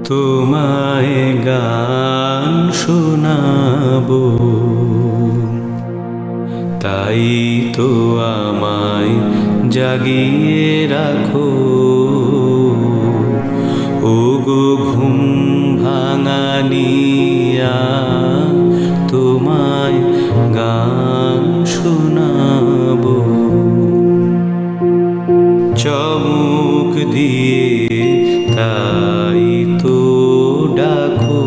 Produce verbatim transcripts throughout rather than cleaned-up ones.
তোমায় গান শোনাবো, তাই তো আমায় জাগিয়ে রাখো। ওগো ঘুম ভাঙানিয়া, তোমায় গান শোনাবো। চমক দিয়ে তাই তো ডাকো,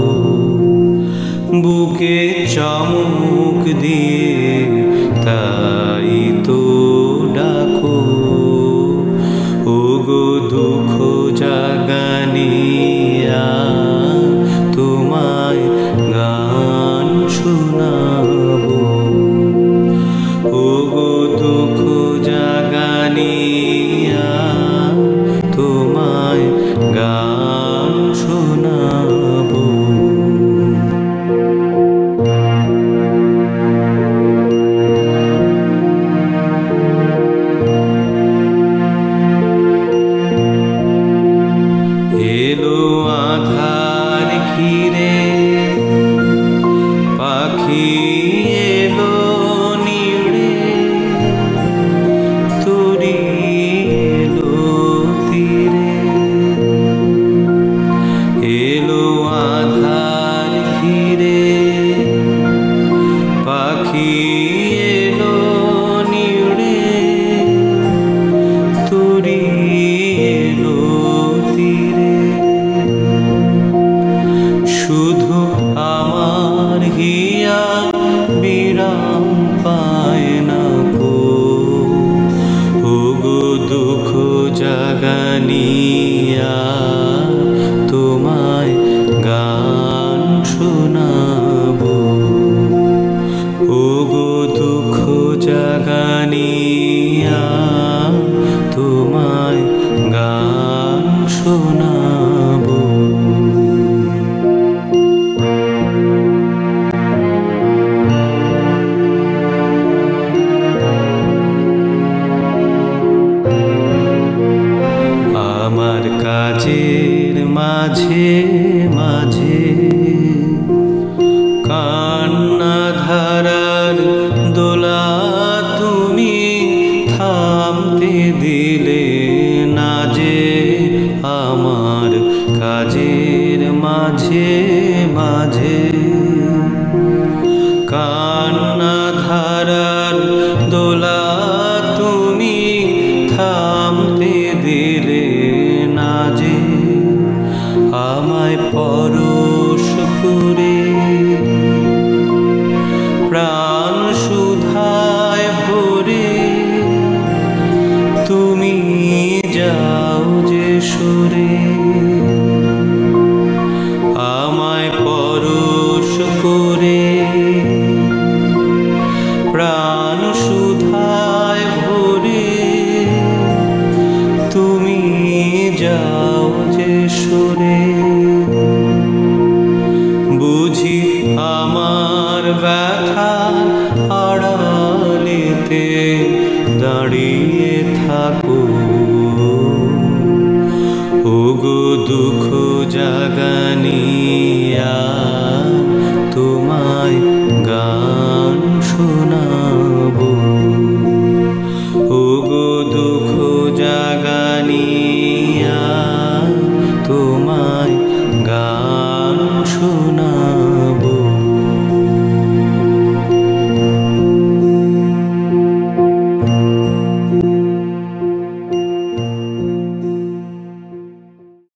বুকে চমক দিয়ে তাই তো ডাকো। ওগো দুঃখ জাগানিয়া, তোমায় গান শোনাবো। ওগো দুঃখ জাগানিয়া, তোমায় গান শোনাবো। এলো আধার ঘিরে, পাখি এলো নিড়ে, তরি এলো তীরে। এলো আধার ঘিরে, পাখি এলো নিড়ে, তরি এলো তীরে। শুধু আমার হিয়া বিরাম পায় না গো। ওগো দুঃখ জাগানিয়া, তোমায় গান শোনাবো। ওগো দুঃখ জাগানিয়া, তোমায় গান শোনাবো। আমার কাজের মাঝে মাঝে কান্না ধারার দোলা তুমি থামতে দিলে না যে। আমার কাজের মাঝে মাঝে কান্না ধারার দোলা তুমি থামতে দিলে না যে। আমায় পরশ করে প্রাণ সুধায় ভরে তুমি যাও যে সরে। আমায় পরশ করে প্রাণ সুধায় ভরে তুমি যাও যে সরে। বুঝি আমার ব্যথা আড়ালেতে দাঁড়িয়ে থাকো। ওগো দুঃখ জাগানিয়া, তোমায় গান শোনাবো। ওগো দুঃখ জাগানিয়া, তোমায় গান শোনাবো।